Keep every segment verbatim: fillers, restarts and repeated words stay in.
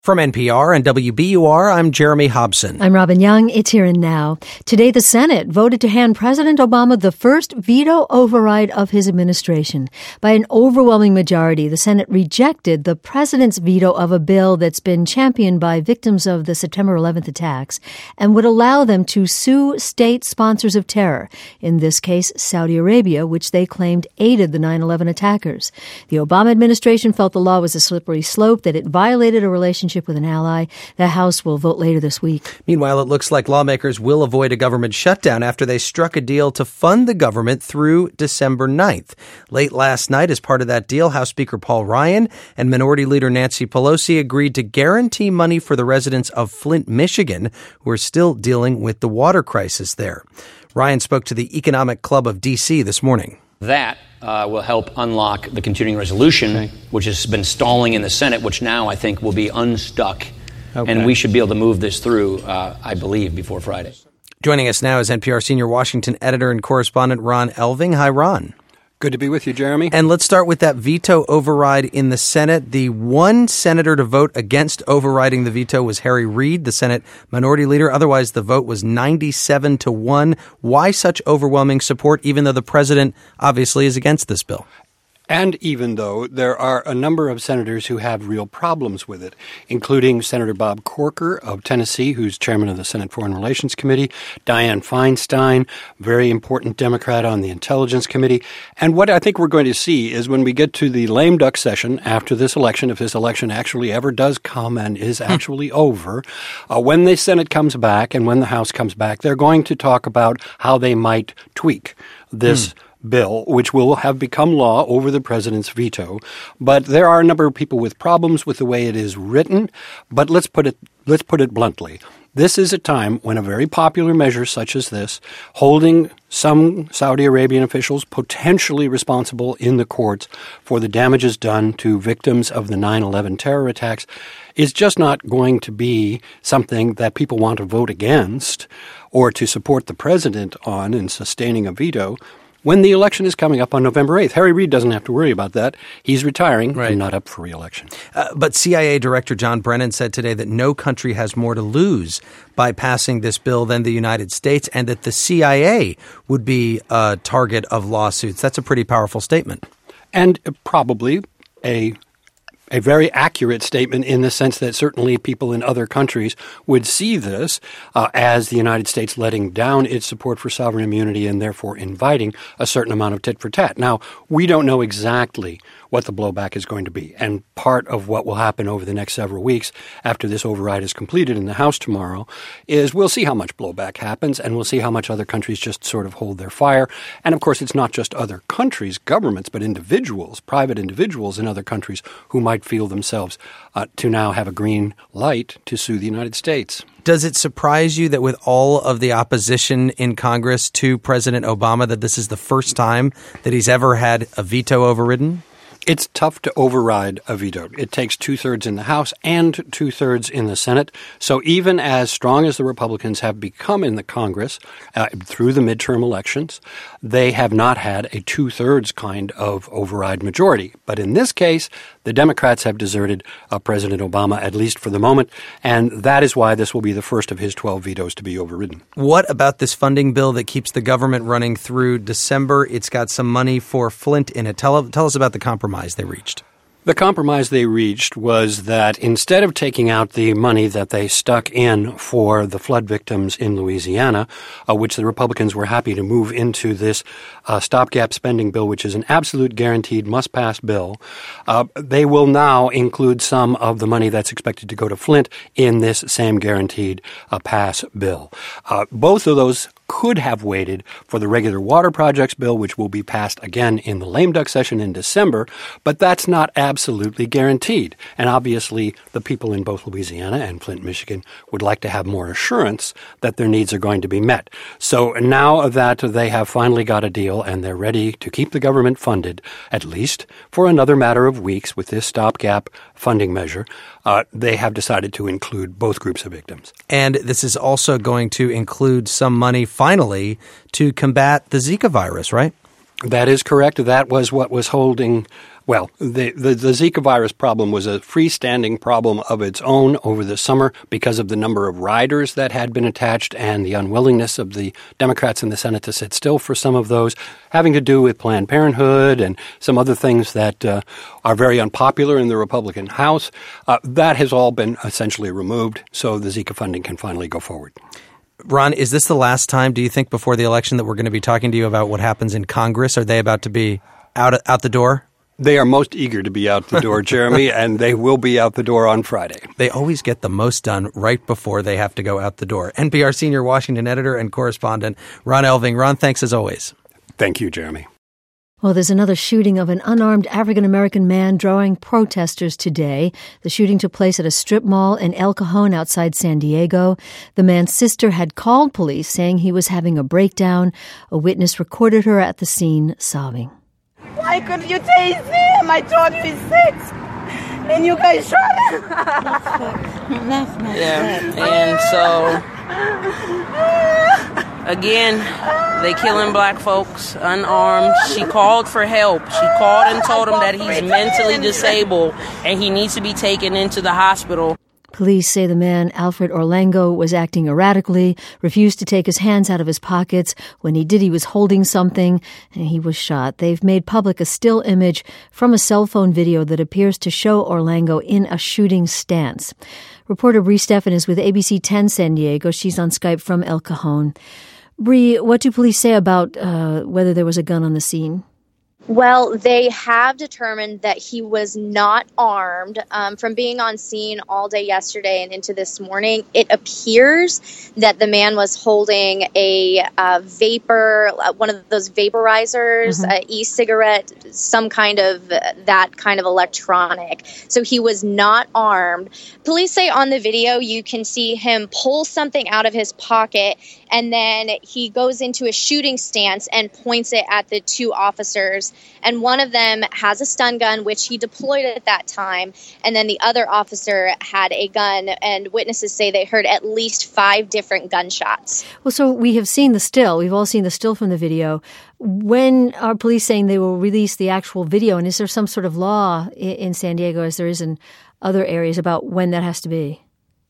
From N P R and W B U R, I'm Jeremy Hobson. I'm Robin Young. It's Here and Now. Today, the Senate voted to hand President Obama the first veto override of his administration. By an overwhelming majority, the Senate rejected the president's veto of a bill that's been championed by victims of the September eleventh attacks and would allow them to sue state sponsors of terror, in this case, Saudi Arabia, which they claimed aided the nine eleven attackers. The Obama administration felt the law was a slippery slope, that it violated a relationship with an ally. The House will vote later this week. Meanwhile, it looks like lawmakers will avoid a government shutdown after they struck a deal to fund the government through December ninth. Late last night, as part of that deal, House Speaker Paul Ryan and Minority Leader Nancy Pelosi agreed to guarantee money for the residents of Flint, Michigan, who are still dealing with the water crisis there. Ryan spoke to the Economic Club of D C this morning. That uh, will help unlock the continuing resolution, okay, which has been stalling in the Senate, which now I think will be unstuck. Okay. And we should be able to move this through, uh, I believe, before Friday. Joining us now is N P R senior Washington editor and correspondent Ron Elving. Hi, Ron. Good to be with you, Jeremy. And let's start with that veto override in the Senate. The one senator to vote against overriding the veto was Harry Reid, the Senate minority leader. Otherwise, the vote was ninety-seven to one. Why such overwhelming support, even though the president obviously is against this bill? And even though there are a number of senators who have real problems with it, including Senator Bob Corker of Tennessee, who's chairman of the Senate Foreign Relations Committee, Dianne Feinstein, very important Democrat on the Intelligence Committee. And what I think we're going to see is when we get to the lame duck session after this election, if this election actually ever does come and is actually over, uh, when the Senate comes back and when the House comes back, they're going to talk about how they might tweak this hmm. bill, which will have become law over the president's veto. But there are a number of people with problems with the way it is written. But let's put it let's put it bluntly. This is a time when a very popular measure such as this, holding some Saudi Arabian officials potentially responsible in the courts for the damages done to victims of the nine eleven terror attacks, is just not going to be something that people want to vote against or to support the president on in sustaining a veto when the election is coming up on November eighth. Harry Reid doesn't have to worry about that. He's retiring right. and not up for re-election. Uh, but C I A Director John Brennan said today that no country has more to lose by passing this bill than the United States, and that the C I A would be a target of lawsuits. That's a pretty powerful statement. And probably a A very accurate statement in the sense that certainly people in other countries would see this uh, as the United States letting down its support for sovereign immunity and therefore inviting a certain amount of tit for tat. Now, we don't know exactly what the blowback is going to be. And part of what will happen over the next several weeks after this override is completed in the House tomorrow is we'll see how much blowback happens, and we'll see how much other countries just sort of hold their fire. And of course, it's not just other countries, governments, but individuals, private individuals in other countries who might feel themselves uh, to now have a green light to sue the United States. Does it surprise you that with all of the opposition in Congress to President Obama, that this is the first time that he's ever had a veto overridden? It's tough to override a veto. It takes two-thirds in the House and two-thirds in the Senate. So even as strong as the Republicans have become in the Congress uh, through the midterm elections, they have not had a two-thirds kind of override majority. But in this case, the Democrats have deserted uh, President Obama, at least for the moment, and that is why this will be the first of his twelve vetoes to be overridden. What about this funding bill that keeps the government running through December? It's got some money for Flint in it. Tell, tell us about the compromise they reached. The compromise they reached was that instead of taking out the money that they stuck in for the flood victims in Louisiana, uh, which the Republicans were happy to move into this uh, stopgap spending bill, which is an absolute guaranteed must-pass bill, uh, they will now include some of the money that's expected to go to Flint in this same guaranteed uh, pass bill. Uh, both of those could have waited for the regular water projects bill, which will be passed again in the lame duck session in December, but that's not absolutely guaranteed. And obviously, the people in both Louisiana and Flint, Michigan would like to have more assurance that their needs are going to be met. So now that they have finally got a deal and they're ready to keep the government funded, at least for another matter of weeks with this stopgap funding measure, uh, they have decided to include both groups of victims. And this is also going to include some money finally to combat the Zika virus, right? That is correct. That was what was holding Well, the, the, the Zika virus problem was a freestanding problem of its own over the summer because of the number of riders that had been attached and the unwillingness of the Democrats in the Senate to sit still for some of those, having to do with Planned Parenthood and some other things that uh, are very unpopular in the Republican House. Uh, that has all been essentially removed, so the Zika funding can finally go forward. Ron, is this the last time, do you think, before the election that we're going to be talking to you about what happens in Congress? Are they about to be out out the door? They are most eager to be out the door, Jeremy, and they will be out the door on Friday. They always get the most done right before they have to go out the door. N P R senior Washington editor and correspondent Ron Elving. Ron, thanks as always. Thank you, Jeremy. Well, there's another shooting of an unarmed African-American man drawing protesters today. The shooting took place at a strip mall in El Cajon outside San Diego. The man's sister had called police saying he was having a breakdown. A witness recorded her at the scene sobbing. Why couldn't you tase him? I told you he's sick. And you guys shot him. That's not yeah. And so, again, they killing black folks, unarmed. She called for help. She called and told him that he's mentally disabled and he needs to be taken into the hospital. Police say the man, Alfred Orlango, was acting erratically, refused to take his hands out of his pockets. When he did, he was holding something, and he was shot. They've made public a still image from a cell phone video that appears to show Orlango in a shooting stance. Reporter Bree Steffen is with A B C ten San Diego. She's on Skype from El Cajon. Bree, what do police say about uh, whether there was a gun on the scene? Well, they have determined that he was not armed. Um, from being on scene all day yesterday and into this morning, it appears that the man was holding a uh, vapor, uh, one of those vaporizers, mm-hmm. uh, e-cigarette, some kind of uh, that kind of electronic. So he was not armed. Police say on the video you can see him pull something out of his pocket, and then he goes into a shooting stance and points it at the two officers. And one of them has a stun gun, which he deployed at that time. And then the other officer had a gun, and witnesses say they heard at least five different gunshots. Well, so we have seen the still. We've all seen the still from the video. When are police saying they will release the actual video? And is there some sort of law in San Diego, as there is in other areas, about when that has to be?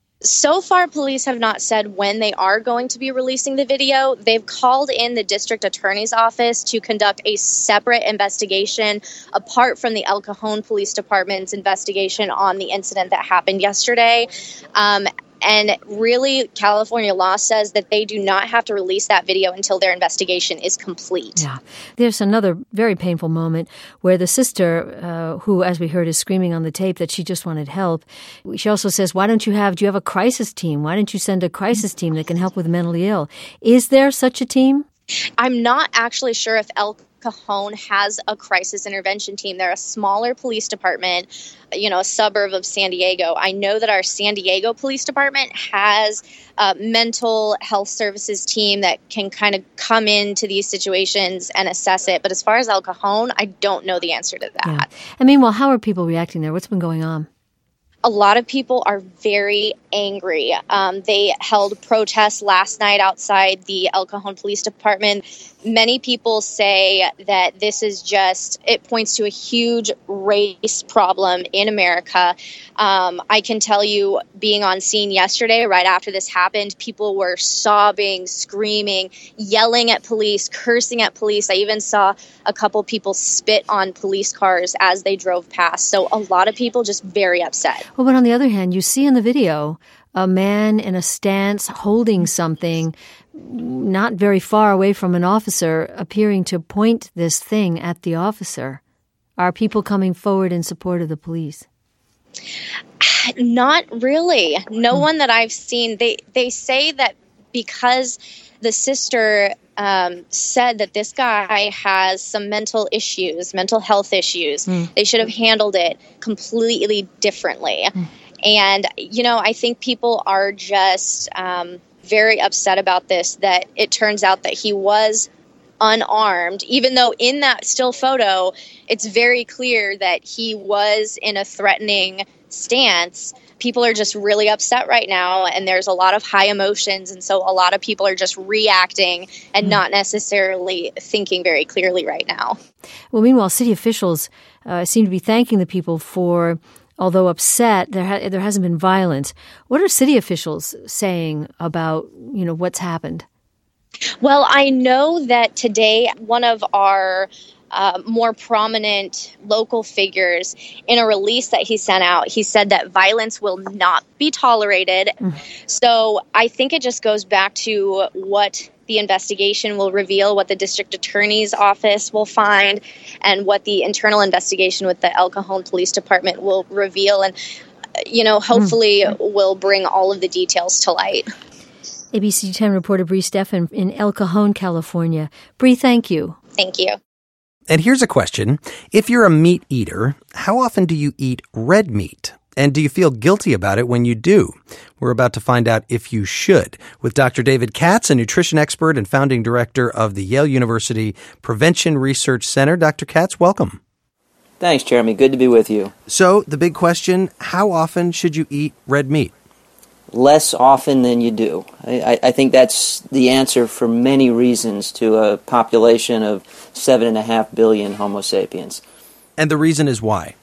So far, police have not said when they are going to be releasing the video. They've called in the district attorney's office to conduct a separate investigation apart from the El Cajon Police Department's investigation on the incident that happened yesterday. Um, and really, California law says that they do not have to release that video until their investigation is complete. Yeah. There's another very painful moment where the sister, uh, who, as we heard, is screaming on the tape that she just wanted help. She also says, why don't you have, do you have a crisis team? Why don't you send a crisis team that can help with the mentally ill? Is there such a team? I'm not actually sure if El Cajon has a crisis intervention team. They're a smaller police department, you know, a suburb of San Diego. I know that our San Diego Police Department has a mental health services team that can kind of come into these situations and assess it. But as far as El Cajon, I don't know the answer to that. Yeah. And meanwhile, how are people reacting there? What's been going on? A lot of people are very angry. Um, they held protests last night outside the El Cajon Police Department. Many people say that this is just, it points to a huge race problem in America. Um, I can tell you, being on scene yesterday, right after this happened, people were sobbing, screaming, yelling at police, cursing at police. I even saw a couple people spit on police cars as they drove past. So a lot of people just very upset. Well, but on the other hand, you see in the video a man in a stance holding something not very far away from an officer, appearing to point this thing at the officer. Are people coming forward in support of the police? Not really. No one that I've seen. They they say that because the sister um, said that this guy has some mental issues, mental health issues, mm. they should have handled it completely differently. Mm. And, you know, I think people are just um, very upset about this, that it turns out that he was unarmed, even though in that still photo, it's very clear that he was in a threatening stance, people are just really upset right now, and there's a lot of high emotions, and so a lot of people are just reacting and not necessarily thinking very clearly right now. Well, meanwhile, city officials uh, seem to be thanking the people for, although upset, there ha- there hasn't been violence. What are city officials saying about, you know, what's happened? Well, I know that today one of our uh, more prominent local figures, in a release that he sent out, he said that violence will not be tolerated. Mm. So I think it just goes back to what the investigation will reveal, what the district attorney's office will find, and what the internal investigation with the El Cajon Police Department will reveal. And, you know, hopefully mm. will bring all of the details to light. A B C ten reporter Bree Stephan in El Cajon, California. Bree, thank you. Thank you. And here's a question. If you're a meat eater, how often do you eat red meat? And do you feel guilty about it when you do? We're about to find out if you should with Doctor David Katz, a nutrition expert and founding director of the Yale University Prevention Research Center. Doctor Katz, welcome. Thanks, Jeremy. Good to be with you. So the big question, how often should you eat red meat? Less often than you do. I, I think that's the answer for many reasons to a population of seven and a half billion Homo sapiens. And the reason is why?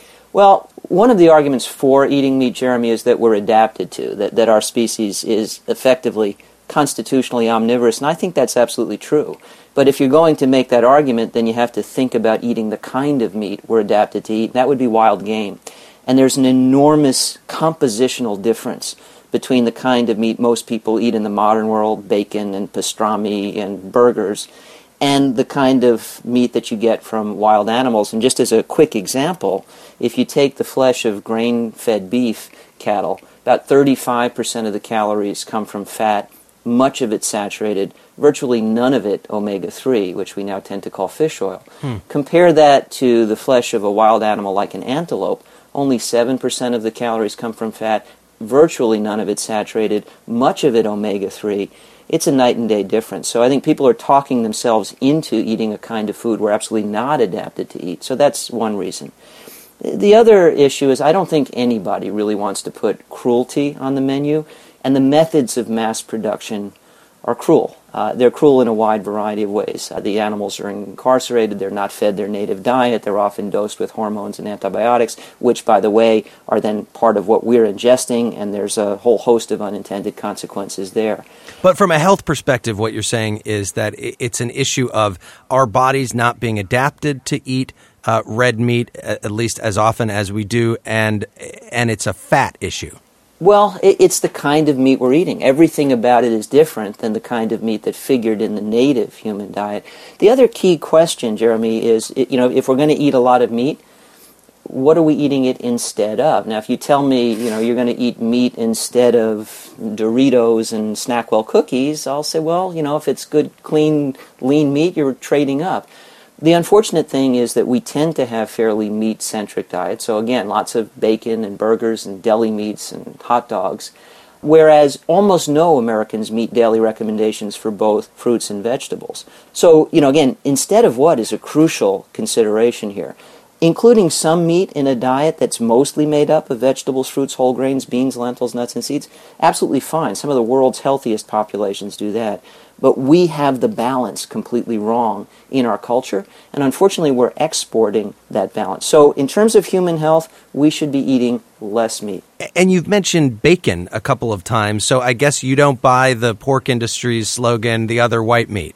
Well, one of the arguments for eating meat, Jeremy, is that we're adapted to, that, that our species is effectively constitutionally omnivorous, and I think that's absolutely true. But if you're going to make that argument, then you have to think about eating the kind of meat we're adapted to eat. That would be wild game. And there's an enormous compositional difference between the kind of meat most people eat in the modern world, bacon and pastrami and burgers, and the kind of meat that you get from wild animals. And just as a quick example, if you take the flesh of grain-fed beef cattle, about thirty-five percent of the calories come from fat, much of it saturated, virtually none of it omega three, which we now tend to call fish oil. Hmm. Compare that to the flesh of a wild animal like an antelope. Only seven percent of the calories come from fat, virtually none of it saturated, much of it omega three. It's a night and day difference. So I think people are talking themselves into eating a kind of food we're absolutely not adapted to eat. So that's one reason. The other issue is I don't think anybody really wants to put cruelty on the menu, and the methods of mass production are cruel. Uh, they're cruel in a wide variety of ways. Uh, the animals are incarcerated, they're not fed their native diet, they're often dosed with hormones and antibiotics, which, by the way, are then part of what we're ingesting, and there's a whole host of unintended consequences there. But from a health perspective, what you're saying is that it's an issue of our bodies not being adapted to eat uh, red meat, at least as often as we do, and and it's a fat issue. Well, it's the kind of meat we're eating. Everything about it is different than the kind of meat that figured in the native human diet. The other key question, Jeremy, is, you know, if we're going to eat a lot of meat, what are we eating it instead of? Now, if you tell me, you know, you're going to eat meat instead of Doritos and Snackwell cookies, I'll say, well, you know, if it's good, clean, lean meat, you're trading up. The unfortunate thing is that we tend to have fairly meat-centric diets. So again, lots of bacon and burgers and deli meats and hot dogs, whereas almost no Americans meet daily recommendations for both fruits and vegetables. So, you know, again, instead of what is a crucial consideration here, including some meat in a diet that's mostly made up of vegetables, fruits, whole grains, beans, lentils, nuts, and seeds, absolutely fine. Some of the world's healthiest populations do that. But we have the balance completely wrong in our culture, and unfortunately we're exporting that balance. So in terms of human health, we should be eating less meat. And you've mentioned bacon a couple of times, so I guess you don't buy the pork industry's slogan, the other white meat.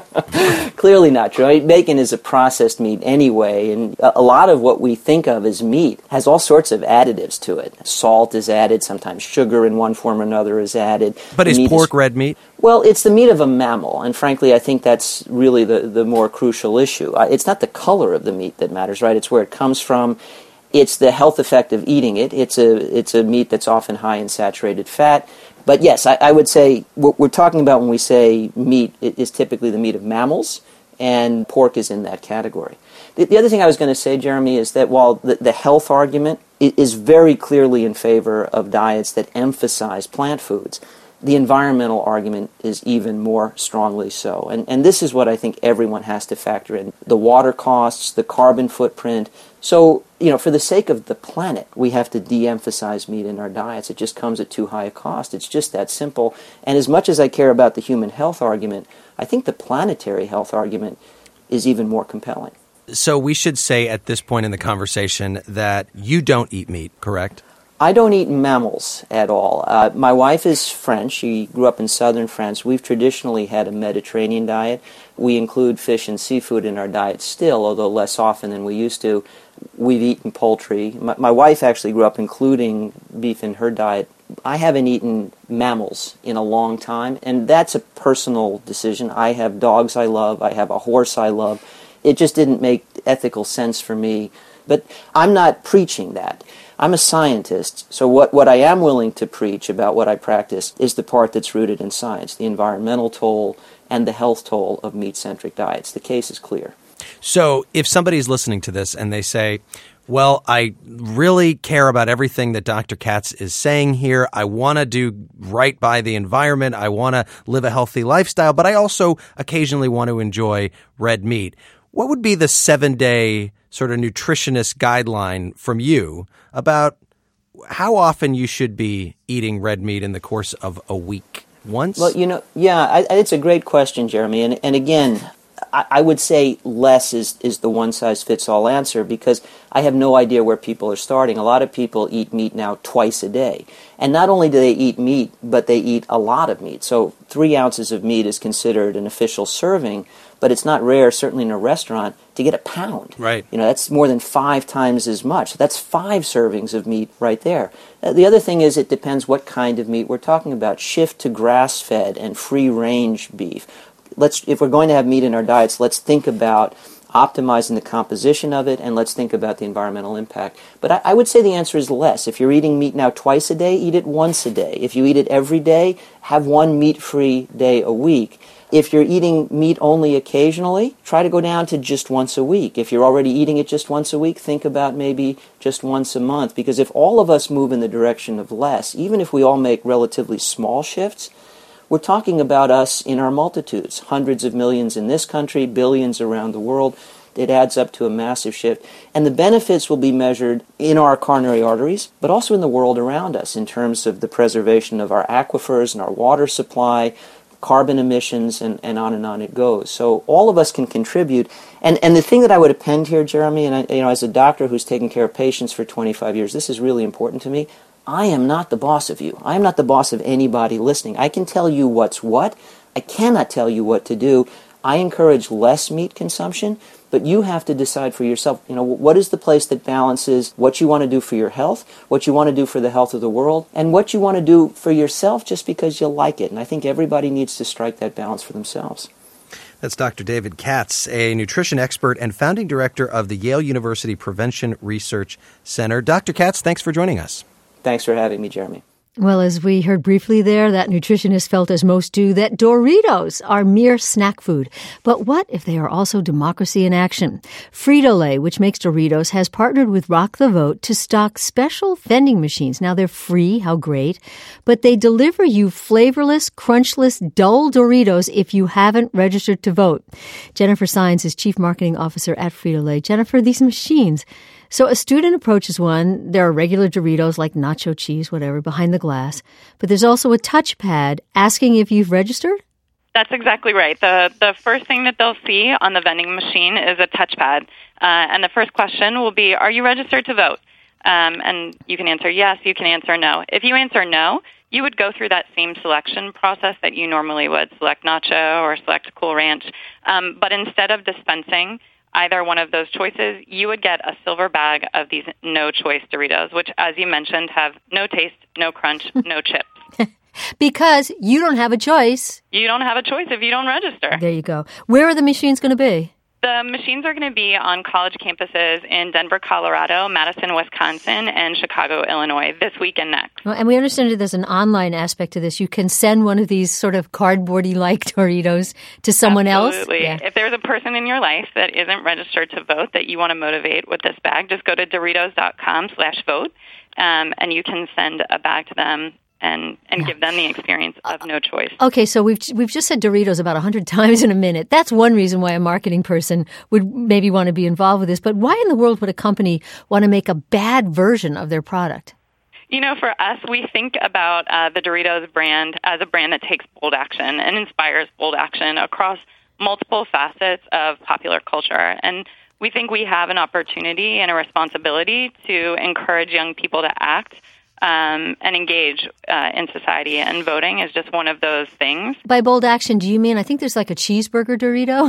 Clearly not true. I mean, bacon is a processed meat anyway, and a lot of what we think of as meat has all sorts of additives to it. Salt is added, sometimes sugar in one form or another is added. But is pork red meat? Well, it's the meat of a mammal, and frankly, I think that's really the, the more crucial issue. Uh, it's not the color of the meat that matters, right? It's where it comes from. It's the health effect of eating it. It's a it's a meat that's often high in saturated fat. But yes, I, I would say what we're talking about when we say meat is typically the meat of mammals, and pork is in that category. The, the other thing I was going to say, Jeremy, is that while the, the health argument is very clearly in favor of diets that emphasize plant foods, The environmental argument is even more strongly so. And, and this is what I think everyone has to factor in. The water costs, the carbon footprint. So, you know, for the sake of the planet, we have to de-emphasize meat in our diets. It just comes at too high a cost. It's just that simple. And as much as I care about the human health argument, I think the planetary health argument is even more compelling. So we should say at this point in the conversation that you don't eat meat, correct? I don't eat mammals at all. Uh, my wife is French. She grew up in southern France. We've traditionally had a Mediterranean diet. We include fish and seafood in our diet still, although less often than we used to. We've eaten poultry. My, my wife actually grew up including beef in her diet. I haven't eaten mammals in a long time, and that's a personal decision. I have dogs I love. I have a horse I love. It just didn't make ethical sense for me. But I'm not preaching that. I'm a scientist, so what, what I am willing to preach about what I practice is the part that's rooted in science, the environmental toll and the health toll of meat-centric diets. The case is clear. So if somebody's listening to this and they say, well, I really care about everything that Doctor Katz is saying here. I want to do right by the environment. I want to live a healthy lifestyle, but I also occasionally want to enjoy red meat. What would be the seven-day sort of nutritionist guideline from you about how often you should be eating red meat in the course of a week? Once? Well, you know, yeah, I, it's a great question, Jeremy. And, and again, I, I would say less is, is the one-size-fits-all answer because I have no idea where people are starting. A lot of people eat meat now twice a day. And not only do they eat meat, but they eat a lot of meat. So three ounces of meat is considered an official serving, but it's not rare, certainly in a restaurant, to get a pound. Right. You know, that's more than five times as much. That's five servings of meat right there. Uh, the other thing is it depends what kind of meat we're talking about. Shift to grass-fed and free-range beef. Let's, if we're going to have meat in our diets, let's think about optimizing the composition of it, and let's think about the environmental impact. But I, I would say the answer is less. If you're eating meat now twice a day, eat it once a day. If you eat it every day, have one meat-free day a week. If you're eating meat only occasionally, try to go down to just once a week. If you're already eating it just once a week, think about maybe just once a month. Because if all of us move in the direction of less, even if we all make relatively small shifts, we're talking about us in our multitudes. Hundreds of millions in this country, billions around the world. It adds up to a massive shift. And the benefits will be measured in our coronary arteries, but also in the world around us in terms of the preservation of our aquifers and our water supply, carbon emissions, and, and on and on it goes. So all of us can contribute. And and the thing that I would append here, Jeremy, and I, you know, as a doctor who's taken care of patients for twenty-five years, this is really important to me. I am not the boss of you. I am not the boss of anybody listening. I can tell you what's what. I cannot tell you what to do. I encourage less meat consumption, but you have to decide for yourself, you know, what is the place that balances what you want to do for your health, what you want to do for the health of the world, and what you want to do for yourself just because you like it. And I think everybody needs to strike that balance for themselves. That's Doctor David Katz, a nutrition expert and founding director of the Yale University Prevention Research Center. Doctor Katz, thanks for joining us. Thanks for having me, Jeremy. Well, as we heard briefly there, that nutritionist felt as most do that Doritos are mere snack food. But what if they are also democracy in action? Frito-Lay, which makes Doritos, has partnered with Rock the Vote to stock special vending machines. Now, they're free. How great. But they deliver you flavorless, crunchless, dull Doritos if you haven't registered to vote. Jennifer Sines is Chief Marketing Officer at Frito-Lay. Jennifer, these machines... So a student approaches one. There are regular Doritos like nacho cheese, whatever, behind the glass. But there's also a touchpad asking if you've registered? That's exactly right. The the first thing that they'll see on the vending machine is a touchpad. Uh, and the first question will be, are you registered to vote? Um, and you can answer yes, you can answer no. If you answer no, you would go through that same selection process that you normally would, select nacho or select Cool Ranch. Um, but instead of dispensing either one of those choices, you would get a silver bag of these no-choice Doritos, which, as you mentioned, have no taste, no crunch, no chips. Because you don't have a choice. You don't have a choice if you don't register. There you go. Where are the machines going to be? The machines are going to be on college campuses in Denver, Colorado, Madison, Wisconsin, and Chicago, Illinois this week and next. Well, and we understand that there's an online aspect to this. You can send one of these sort of cardboardy-like Doritos to someone Absolutely. else. Absolutely. Yeah. If there's a person in your life that isn't registered to vote that you want to motivate with this bag, just go to Doritos dot com slash vote, um, and you can send a bag to them. and, and yeah. give them the experience of no choice. Okay, so we've we've just said Doritos about a hundred times in a minute. That's one reason why a marketing person would maybe want to be involved with this. But why in the world would a company want to make a bad version of their product? You know, for us, we think about uh, the Doritos brand as a brand that takes bold action and inspires bold action across multiple facets of popular culture. And we think we have an opportunity and a responsibility to encourage young people to act um, and engage uh, in society. And voting is just one of those things. By bold action, do you mean, I think there's like a cheeseburger Dorito?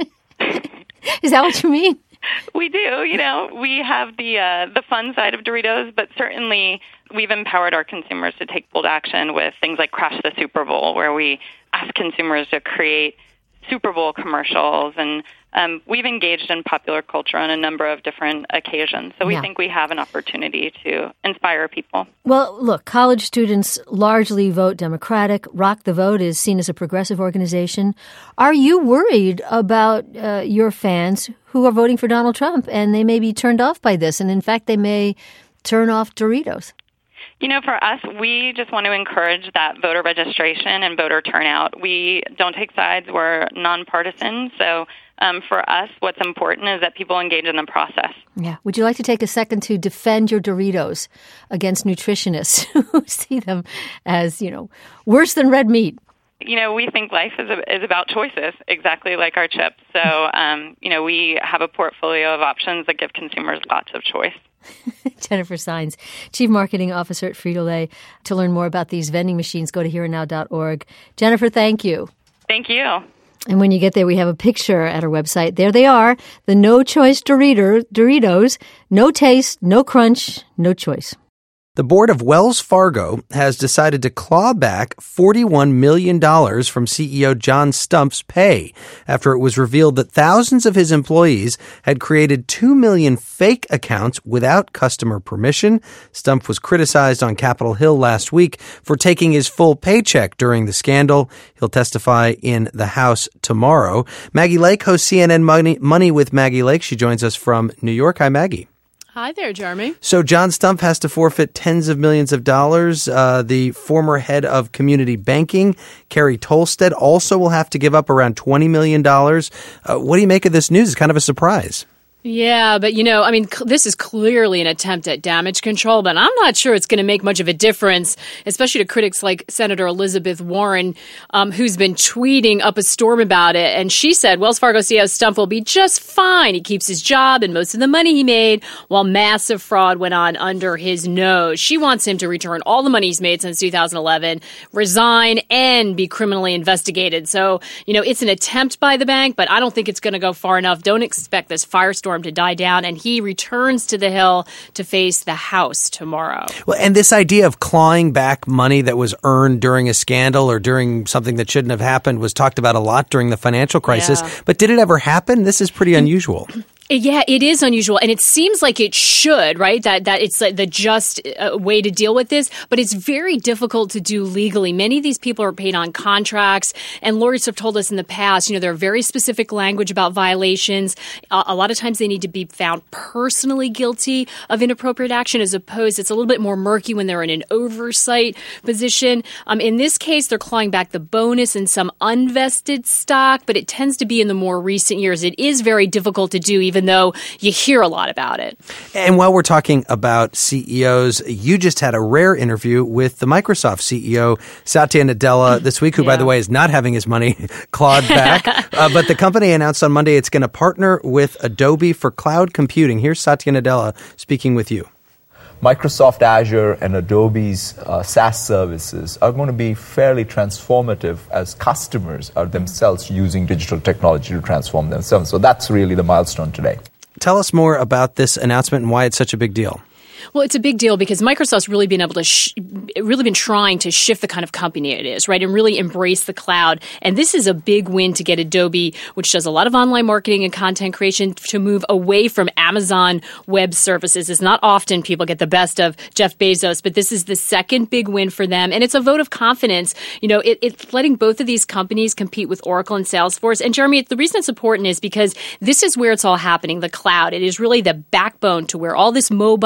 Is that what you mean? We do. You know, we have the uh, the fun side of Doritos, but certainly we've empowered our consumers to take bold action with things like Crash the Super Bowl, where we ask consumers to create Super Bowl commercials, and um, we've engaged in popular culture on a number of different occasions. So we yeah. think we have an opportunity to inspire people. Well, look, college students largely vote Democratic. Rock the Vote is seen as a progressive organization. Are you worried about uh, your fans who are voting for Donald Trump and they may be turned off by this, and in fact, they may turn off Doritos? You know, for us, we just want to encourage that voter registration and voter turnout. We don't take sides. We're nonpartisan. So um, for us, what's important is that people engage in the process. Yeah. Would you like to take a second to defend your Doritos against nutritionists who see them as, you know, worse than red meat? You know, we think life is, a, is about choices, exactly like our chips. So, um, you know, we have a portfolio of options that give consumers lots of choice. Jennifer Saenz, Chief Marketing Officer at Frito-Lay. To learn more about these vending machines, go to here and now dot org. Jennifer, thank you. Thank you. And when you get there, we have a picture at our website. There they are, the No Choice Dorito, Doritos. No taste, no crunch, no choice. The board of Wells Fargo has decided to claw back forty-one million dollars from C E O John Stumpf's pay after it was revealed that thousands of his employees had created two million fake accounts without customer permission. Stumpf was criticized on Capitol Hill last week for taking his full paycheck during the scandal. He'll testify in the House tomorrow. Maggie Lake hosts C N N Money, Money with Maggie Lake. She joins us from New York. Hi, Maggie. Hi there, Jeremy. So John Stumpf has to forfeit tens of millions of dollars. Uh, the former head of community banking, Carrie Tolstead, also will have to give up around twenty million dollars. Uh, what do you make of this news? It's kind of a surprise. Yeah, but, you know, I mean, cl- this is clearly an attempt at damage control, but I'm not sure it's going to make much of a difference, especially to critics like Senator Elizabeth Warren, um, who's been tweeting up a storm about it. And she said Wells Fargo C E O Stumpf will be just fine. He keeps his job and most of the money he made while massive fraud went on under his nose. She wants him to return all the money he's made since two thousand eleven, resign, and be criminally investigated. So, you know, it's an attempt by the bank, but I don't think it's going to go far enough. Don't expect this firestorm to die down, and he returns to the Hill to face the House tomorrow. Well, and this idea of clawing back money that was earned during a scandal or during something that shouldn't have happened was talked about a lot during the financial crisis. Yeah. But did it ever happen? This is pretty unusual. Yeah, it is unusual, and it seems like it should, right? That that it's like the just uh, way to deal with this, but it's very difficult to do legally. Many of these people are paid on contracts, and lawyers have told us in the past, you know, there are very specific language about violations. Uh, a lot of times they need to be found personally guilty of inappropriate action, as opposed, it's a little bit more murky when they're in an oversight position. Um, in this case, they're clawing back the bonus and some unvested stock, but it tends to be in the more recent years. It is very difficult to do, even though you hear a lot about it. And while we're talking about C E Os, you just had a rare interview with the Microsoft C E O, Satya Nadella, this week, who, yeah. by the way, is not having his money clawed back. uh, but the company announced on Monday it's going to partner with Adobe for cloud computing. Here's Satya Nadella speaking with you. Microsoft Azure and Adobe's uh, SaaS services are going to be fairly transformative as customers are themselves using digital technology to transform themselves. So that's really the milestone today. Tell us more about this announcement and why it's such a big deal. Well, it's a big deal because Microsoft's really been able to, sh- really been trying to shift the kind of company it is, right, and really embrace the cloud. And this is a big win to get Adobe, which does a lot of online marketing and content creation, to move away from Amazon Web Services. It's not often people get the best of Jeff Bezos, but this is the second big win for them. And it's a vote of confidence. You know, it, it's letting both of these companies compete with Oracle and Salesforce. And Jeremy, the reason it's important is because this is where it's all happening, the cloud. It is really the backbone to where all this mobile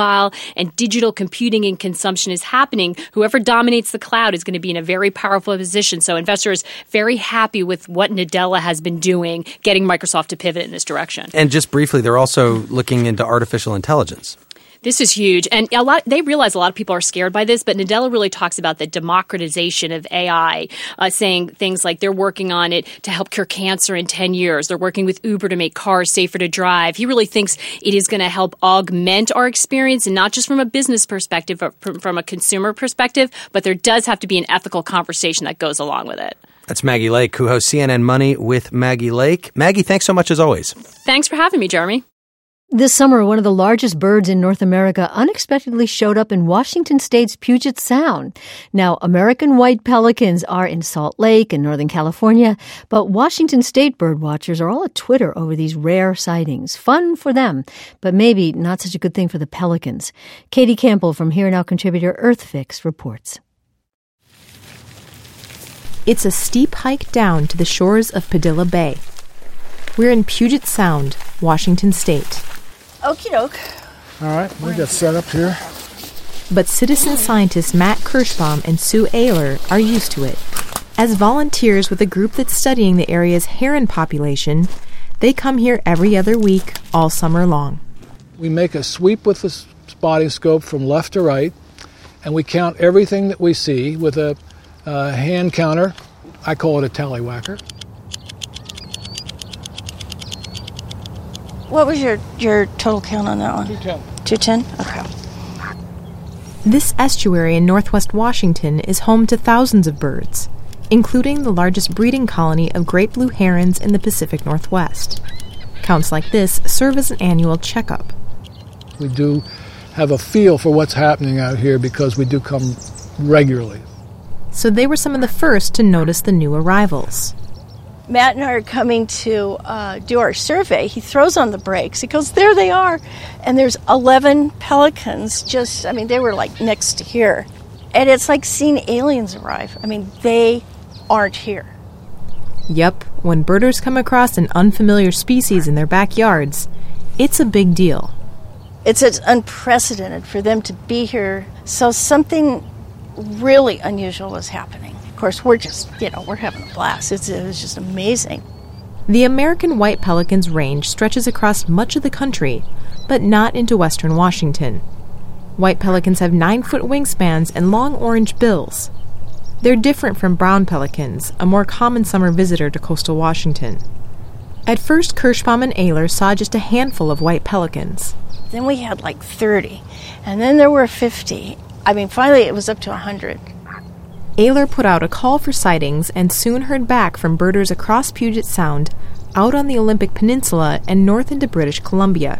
and digital computing and consumption is happening, whoever dominates the cloud is going to be in a very powerful position. So investors very happy with what Nadella has been doing, getting Microsoft to pivot in this direction. And just briefly, they're also looking into artificial intelligence. This is huge. And a lot, they realize a lot of people are scared by this, but Nadella really talks about the democratization of A I, uh, saying things like they're working on it to help cure cancer in ten years. They're working with Uber to make cars safer to drive. He really thinks it is going to help augment our experience, and not just from a business perspective, but from, from a consumer perspective, but there does have to be an ethical conversation that goes along with it. That's Maggie Lake, who hosts C N N Money with Maggie Lake. Maggie, thanks so much as always. Thanks for having me, Jeremy. This summer, one of the largest birds in North America unexpectedly showed up in Washington State's Puget Sound. Now, American white pelicans are in Salt Lake and Northern California, but Washington State bird watchers are all at Twitter over these rare sightings. Fun for them, but maybe not such a good thing for the pelicans. Katie Campbell from Here Now contributor EarthFix reports. It's a steep hike down to the shores of Padilla Bay. We're in Puget Sound, Washington State. Okie doke. All right, we got set up here. But citizen scientists Matt Kirschbaum and Sue Ayler are used to it. As volunteers with a group that's studying the area's heron population, they come here every other week, all summer long. We make a sweep with the spotting scope from left to right, and we count everything that we see with a uh, hand counter. I call it a tallywhacker. What was your, your total count on that one? two ten. two ten? Okay. This estuary in northwest Washington is home to thousands of birds, including the largest breeding colony of great blue herons in the Pacific Northwest. Counts like this serve as an annual checkup. We do have a feel for what's happening out here because we do come regularly. So they were some of the first to notice the new arrivals. Matt and I are coming to uh, do our survey. He throws on the brakes. He goes, there they are. And there's eleven pelicans just, I mean, they were like next to here. And it's like seeing aliens arrive. I mean, they aren't here. Yep, when birders come across an unfamiliar species in their backyards, it's a big deal. It's, it's unprecedented for them to be here. So something really unusual is happening. Of course, we're just, you know, we're having a blast. It's, it was just amazing. The American white pelican's range stretches across much of the country, but not into western Washington. White pelicans have nine-foot wingspans and long orange bills. They're different from brown pelicans, a more common summer visitor to coastal Washington. At first, Kirschbaum and Ayler saw just a handful of white pelicans. Then we had like thirty, and then there were fifty. I mean, finally it was up to one hundred. Ayler put out a call for sightings and soon heard back from birders across Puget Sound, out on the Olympic Peninsula and north into British Columbia.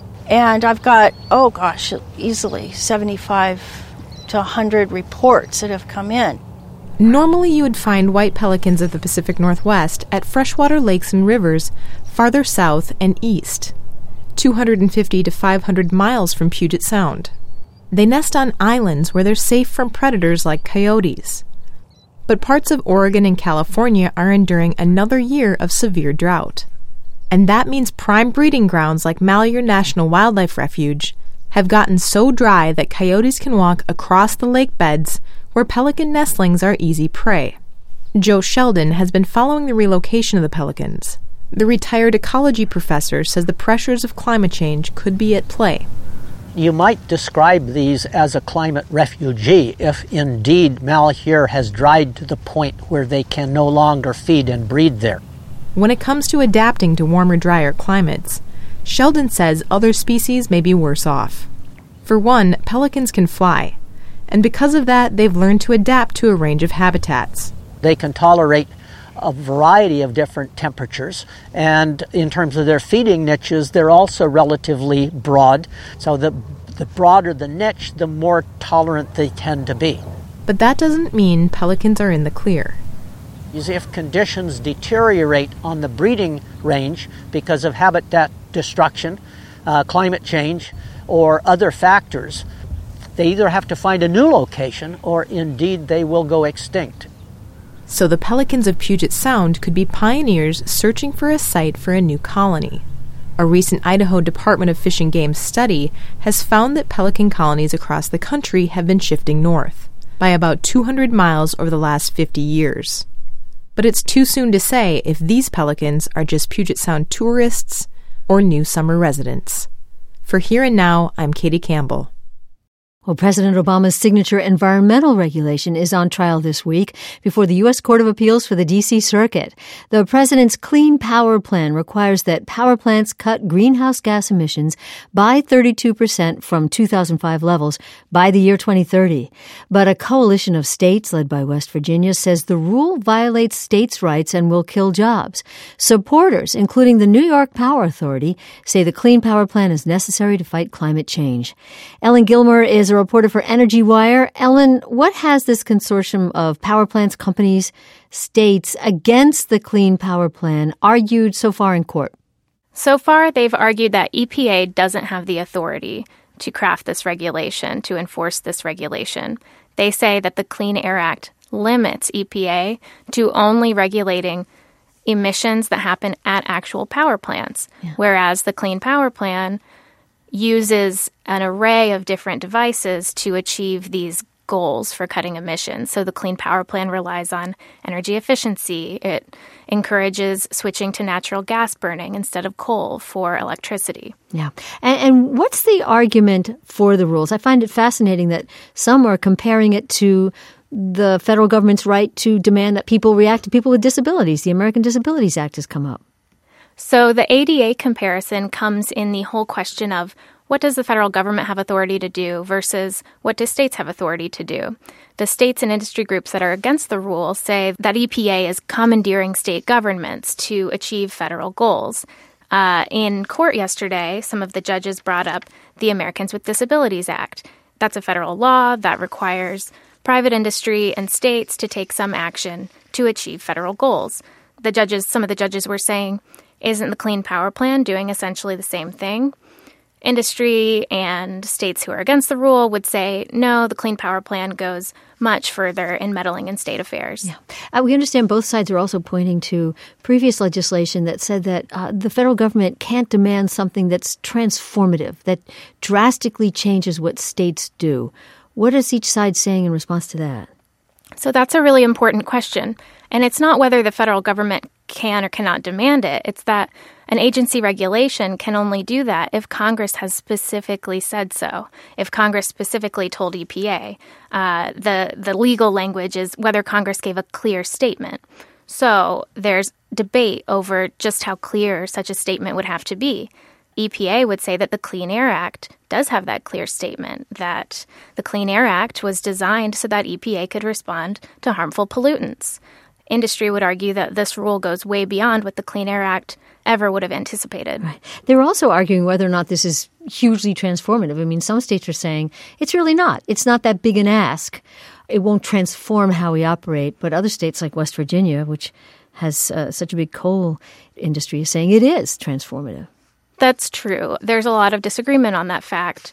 And I've got, oh gosh, easily seventy-five to one hundred reports that have come in. Normally you would find white pelicans of the Pacific Northwest at freshwater lakes and rivers farther south and east, two hundred fifty to five hundred miles from Puget Sound. They nest on islands where they're safe from predators like coyotes. But parts of Oregon and California are enduring another year of severe drought. And that means prime breeding grounds like Malheur National Wildlife Refuge have gotten so dry that coyotes can walk across the lake beds where pelican nestlings are easy prey. Joe Sheldon has been following the relocation of the pelicans. The retired ecology professor says the pressures of climate change could be at play. You might describe these as a climate refugee if indeed Malheur has dried to the point where they can no longer feed and breed there. When it comes to adapting to warmer, drier climates, Sheldon says other species may be worse off. For one, pelicans can fly, and because of that, they've learned to adapt to a range of habitats. They can tolerate a variety of different temperatures, and in terms of their feeding niches, they're also relatively broad, so the, the broader the niche, the more tolerant they tend to be. But that doesn't mean pelicans are in the clear. You see, if conditions deteriorate on the breeding range because of habitat destruction, uh, climate change, or other factors, they either have to find a new location or indeed they will go extinct. So the pelicans of Puget Sound could be pioneers searching for a site for a new colony. A recent Idaho Department of Fish and Game study has found that pelican colonies across the country have been shifting north by about two hundred miles over the last fifty years. But it's too soon to say if these pelicans are just Puget Sound tourists or new summer residents. For Here and Now, I'm Katie Campbell. Well, President Obama's signature environmental regulation is on trial this week before the U S Court of Appeals for the D C Circuit. The president's Clean Power Plan requires that power plants cut greenhouse gas emissions by thirty-two percent from two thousand five levels by the year twenty thirty. But a coalition of states led by West Virginia says the rule violates states' rights and will kill jobs. Supporters, including the New York Power Authority, say the Clean Power Plan is necessary to fight climate change. Ellen Gilmer is a reporter for Energy Wire. Ellen, what has this consortium of power plants, companies, states against the Clean Power Plan argued so far in court? So far, they've argued that E P A doesn't have the authority to craft this regulation, to enforce this regulation. They say that the Clean Air Act limits E P A to only regulating emissions that happen at actual power plants, yeah. whereas the Clean Power Plan uses an array of different devices to achieve these goals for cutting emissions. So the Clean Power Plan relies on energy efficiency. It encourages switching to natural gas burning instead of coal for electricity. Yeah. And, and what's the argument for the rules? I find it fascinating that some are comparing it to the federal government's right to demand that people react to people with disabilities. The American Disabilities Act has come up. So the A D A comparison comes in the whole question of what does the federal government have authority to do versus what do states have authority to do? The states and industry groups that are against the rule say that E P A is commandeering state governments to achieve federal goals. Uh, in court yesterday, some of the judges brought up the Americans with Disabilities Act. That's a federal law that requires private industry and states to take some action to achieve federal goals. The judges, some of the judges were saying, isn't the Clean Power Plan doing essentially the same thing? Industry and states who are against the rule would say, no, the Clean Power Plan goes much further in meddling in state affairs. Yeah. Uh, we understand both sides are also pointing to previous legislation that said that uh, the federal government can't demand something that's transformative, that drastically changes what states do. What is each side saying in response to that? So that's a really important question. And it's not whether the federal government can or cannot demand it. It's that an agency regulation can only do that if Congress has specifically said so, if Congress specifically told E P A. Uh, the, the legal language is whether Congress gave a clear statement. So there's debate over just how clear such a statement would have to be. E P A would say that the Clean Air Act does have that clear statement, that the Clean Air Act was designed so that E P A could respond to harmful pollutants. Industry would argue that this rule goes way beyond what the Clean Air Act ever would have anticipated. Right. They're also arguing whether or not this is hugely transformative. I mean, some states are saying it's really not. It's not that big an ask. It won't transform how we operate. But other states like West Virginia, which has uh, such a big coal industry, is saying it is transformative. That's true. There's a lot of disagreement on that fact.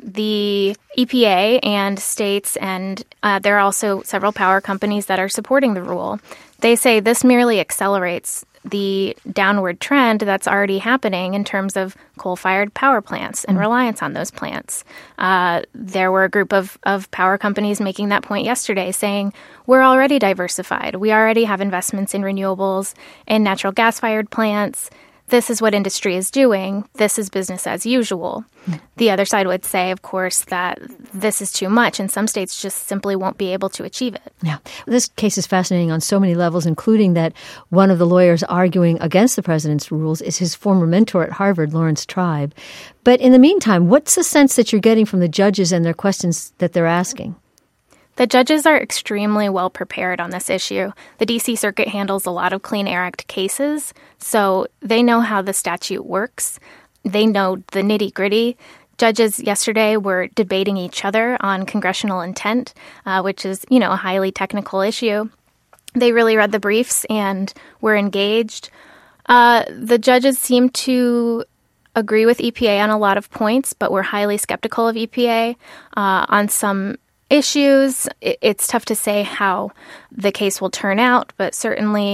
The E P A and states, and uh, there are also several power companies that are supporting the rule. They say this merely accelerates the downward trend that's already happening in terms of coal-fired power plants and mm. reliance on those plants. Uh, there were a group of, of power companies making that point yesterday, saying we're already diversified. We already have investments in renewables and natural gas-fired plants. This is what industry is doing. This is business as usual. Mm. The other side would say, of course, that this is too much, and some states just simply won't be able to achieve it. Yeah. This case is fascinating on so many levels, including that one of the lawyers arguing against the president's rules is his former mentor at Harvard, Lawrence Tribe. But in the meantime, what's the sense that you're getting from the judges and their questions that they're asking? The judges are extremely well prepared on this issue. The D C Circuit handles a lot of Clean Air Act cases, so they know how the statute works. They know the nitty-gritty. Judges yesterday were debating each other on congressional intent, uh, which is, you know, a highly technical issue. They really read the briefs and were engaged. Uh, the judges seem to agree with E P A on a lot of points, but were highly skeptical of E P A uh, on some issues. It's tough to say how the case will turn out, but certainly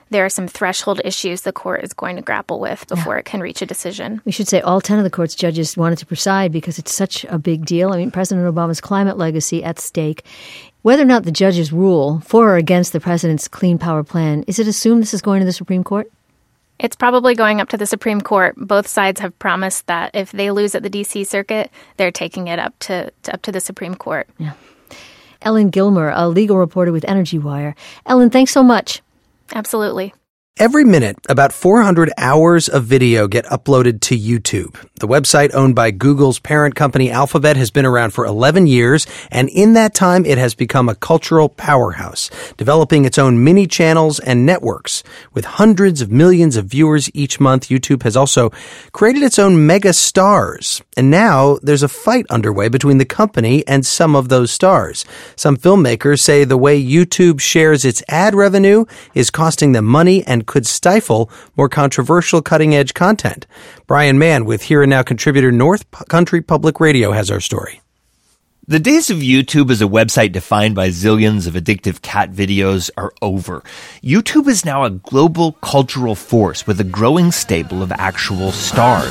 there are some threshold issues the court is going to grapple with before yeah. it can reach a decision. We should say all ten of the court's judges wanted to preside because it's such a big deal. I mean, President Obama's climate legacy at stake. Whether or not the judges rule for or against the president's Clean Power Plan, is it assumed this is going to the Supreme Court? It's probably going up to the Supreme Court. Both sides have promised that if they lose at the D C Circuit, they're taking it up to, to up to the Supreme Court. Yeah. Ellen Gilmer, a legal reporter with Energy Wire. Ellen, thanks so much. Absolutely. Every minute, about four hundred hours of video get uploaded to YouTube. The website owned by Google's parent company Alphabet has been around for eleven years, and in that time it has become a cultural powerhouse, developing its own mini channels and networks. With hundreds of millions of viewers each month, YouTube has also created its own mega stars. And now there's a fight underway between the company and some of those stars. Some filmmakers say the way YouTube shares its ad revenue is costing them money and could stifle more controversial cutting-edge content. Brian Mann with Here and Now contributor North Country Public Radio has our story. The days of YouTube as a website defined by zillions of addictive cat videos are over. YouTube is now a global cultural force with a growing stable of actual stars.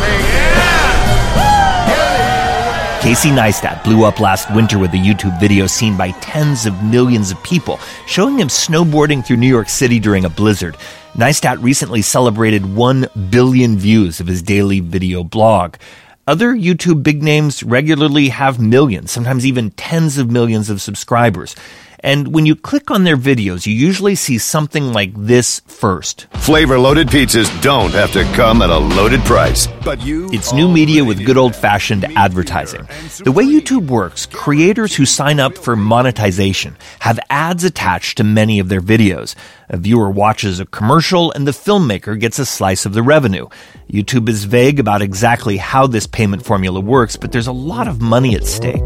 Casey Neistat blew up last winter with a YouTube video seen by tens of millions of people, showing him snowboarding through New York City during a blizzard. Neistat recently celebrated one billion views of his daily video blog. Other YouTube big names regularly have millions, sometimes even tens of millions of subscribers. And when you click on their videos, you usually see something like this first. Flavor-loaded pizzas don't have to come at a loaded price. But you It's new media with good old-fashioned advertising. The way YouTube works, creators who sign up for monetization have ads attached to many of their videos. A viewer watches a commercial and the filmmaker gets a slice of the revenue. YouTube is vague about exactly how this payment formula works, but there's a lot of money at stake.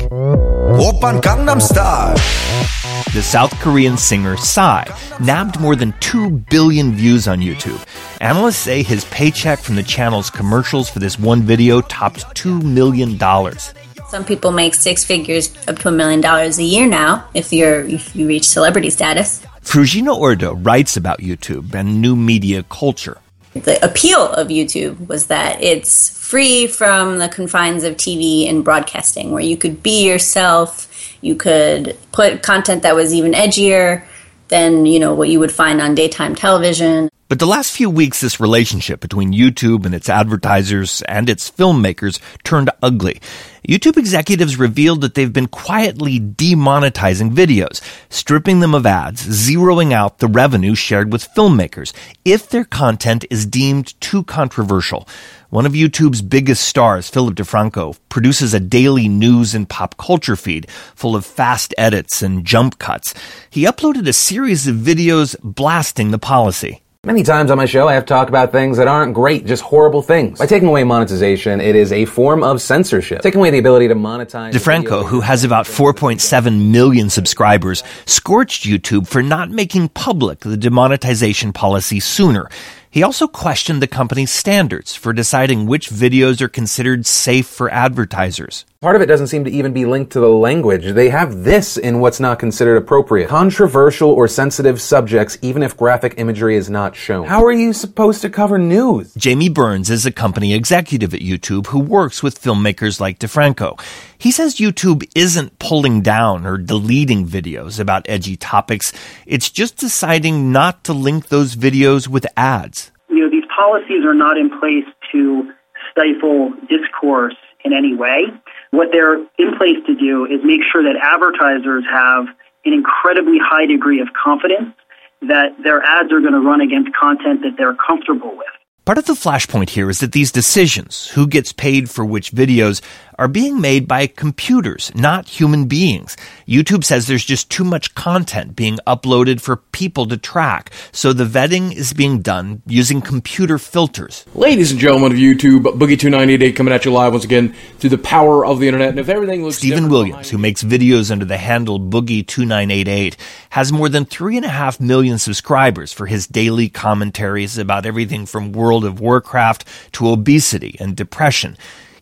Oppan Gangnam Style. The South Korean singer Psy nabbed more than two billion views on YouTube. Analysts say his paycheck from the channel's commercials for this one video topped two million dollars. Some people make six figures up to a million dollars a year now if you're if you reach celebrity status. Frugina Ordo writes about YouTube and new media culture. The appeal of YouTube was that it's free from the confines of T V and broadcasting, where you could be yourself. You could put content that was even edgier than, you know, what you would find on daytime television. But the last few weeks, this relationship between YouTube and its advertisers and its filmmakers turned ugly. YouTube executives revealed that they've been quietly demonetizing videos, stripping them of ads, zeroing out the revenue shared with filmmakers if their content is deemed too controversial. One of YouTube's biggest stars, Philip DeFranco, produces a daily news and pop culture feed full of fast edits and jump cuts. He uploaded a series of videos blasting the policy. Many times on my show, I have talked about things that aren't great, just horrible things. By taking away monetization, it is a form of censorship. Taking away the ability to monetize... DeFranco, who has about four point seven million subscribers, scorched YouTube for not making public the demonetization policy sooner. He also questioned the company's standards for deciding which videos are considered safe for advertisers. Part of it doesn't seem to even be linked to the language. They have this in what's not considered appropriate. Controversial or sensitive subjects, even if graphic imagery is not shown. How are you supposed to cover news? Jamie Burns is a company executive at YouTube who works with filmmakers like DeFranco. He says YouTube isn't pulling down or deleting videos about edgy topics. It's just deciding not to link those videos with ads. You know, these policies are not in place to stifle discourse in any way. What they're in place to do is make sure that advertisers have an incredibly high degree of confidence that their ads are going to run against content that they're comfortable with. Part of the flashpoint here is that these decisions, who gets paid for which videos, are being made by computers, not human beings. YouTube says there's just too much content being uploaded for people to track, so the vetting is being done using computer filters. Ladies and gentlemen of YouTube, Boogie two nine eight eight coming at you live once again through the power of the internet. And if everything looks Stephen Williams, who makes videos under the handle Boogie two nine eight eight, has more than three and a half million subscribers for his daily commentaries about everything from World of Warcraft to obesity and depression.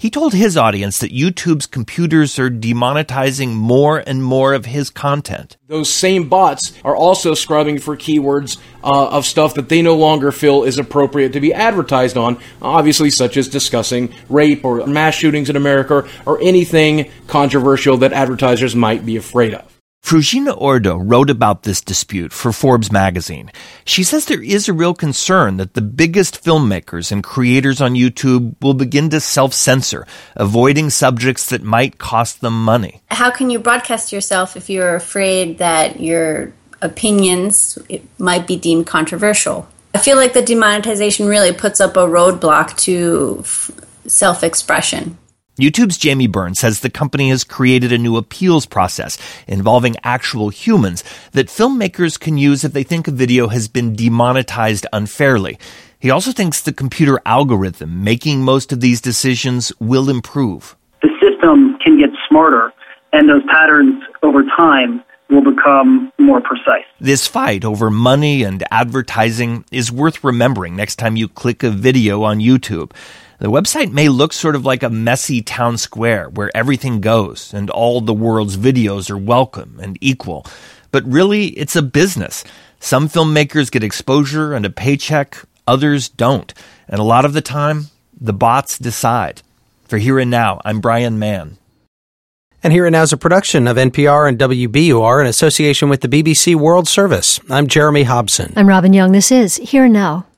He told his audience that YouTube's computers are demonetizing more and more of his content. Those same bots are also scrubbing for keywords uh, of stuff that they no longer feel is appropriate to be advertised on, obviously such as discussing rape or mass shootings in America or anything controversial that advertisers might be afraid of. Frugina Ordo wrote about this dispute for Forbes magazine. She says there is a real concern that the biggest filmmakers and creators on YouTube will begin to self-censor, avoiding subjects that might cost them money. How can you broadcast yourself if you're afraid that your opinions might be deemed controversial? I feel like the demonetization really puts up a roadblock to f- self-expression. YouTube's Jamie Byrne says the company has created a new appeals process involving actual humans that filmmakers can use if they think a video has been demonetized unfairly. He also thinks the computer algorithm making most of these decisions will improve. The system can get smarter, and those patterns over time will become more precise. This fight over money and advertising is worth remembering next time you click a video on YouTube. The website may look sort of like a messy town square where everything goes and all the world's videos are welcome and equal. But really, it's a business. Some filmmakers get exposure and a paycheck, others don't. And a lot of the time, the bots decide. For Here and Now, I'm Brian Mann. And Here and Now is a production of N P R and W B U R in association with the B B C World Service. I'm Jeremy Hobson. I'm Robin Young. This is Here and Now.